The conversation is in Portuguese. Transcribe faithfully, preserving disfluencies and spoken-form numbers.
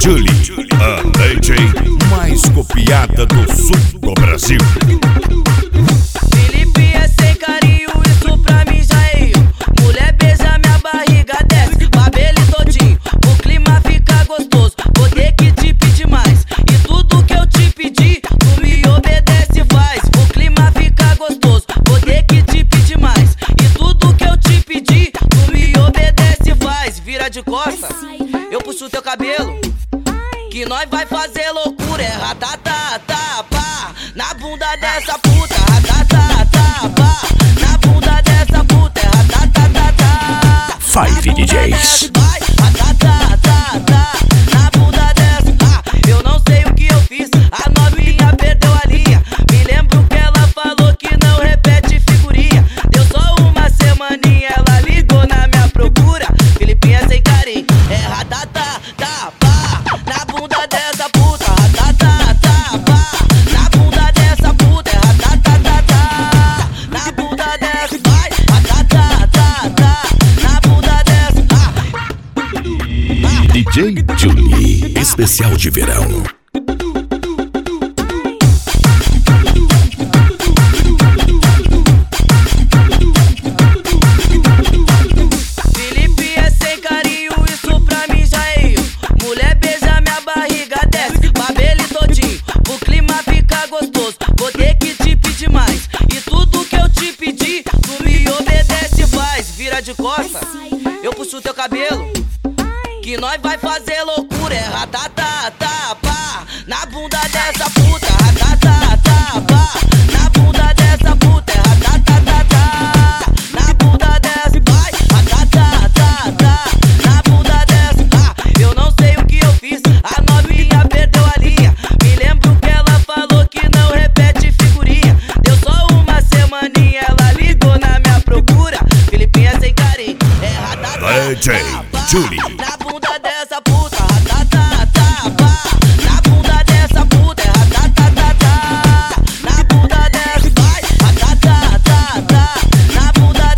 Julie, a D J mais copiada do sul do Brasil. Felipe é sem carinho, isso pra mim já é eu. Mulher beija minha barriga, desce, babele todinho. O clima fica gostoso, vou ter que te pedir mais. E tudo que eu te pedi, tu me obedece e faz. O clima fica gostoso, vou ter que te pedir mais. E tudo que eu te pedi, tu me obedece e faz. Vira de costa, eu puxo teu cabelo, que nós vai fazer loucura. É ratatata, pá, na bunda dessa puta. Ratatata, pá, na bunda dessa puta. É ratatata, Five D Js. vai, ratatata, na bunda dessa. Ah, eu não sei o que eu fiz, a novinha perdeu a linha. Me lembro que ela falou que não repete figurinha. Deu só uma semaninha, ela ligou na minha procura. Filipinha sem carinho, é ratatata, pá, na bunda dessa puta. Ratatata, pá, na bunda dessa puta. É ratatata, na bunda dessa. Vai, ratatata, na bunda dessa. Ah. D J Julie, especial de verão. Felipe é sem carinho, isso pra mim já é eu. Mulher beija minha barriga, desce, babele todinho. O clima fica gostoso, vou ter que te pedir mais. E tudo que eu te pedi, tu me obedece e faz. Vira de costa, eu puxo teu cabelo, que nós vai fazer loucura. É ratatata, pá, na bunda dessa puta. Ratatata, pá, na bunda dessa puta. É ratatata, na bunda dessa. Vai, ratatata, na bunda dessa. Ah, eu não sei o que eu fiz, a novinha perdeu a linha. Me lembro que ela falou que não repete figurinha. Deu só uma semaninha, ela ligou na minha procura. Filipinha sem carinho, é ratatata, D J Julie,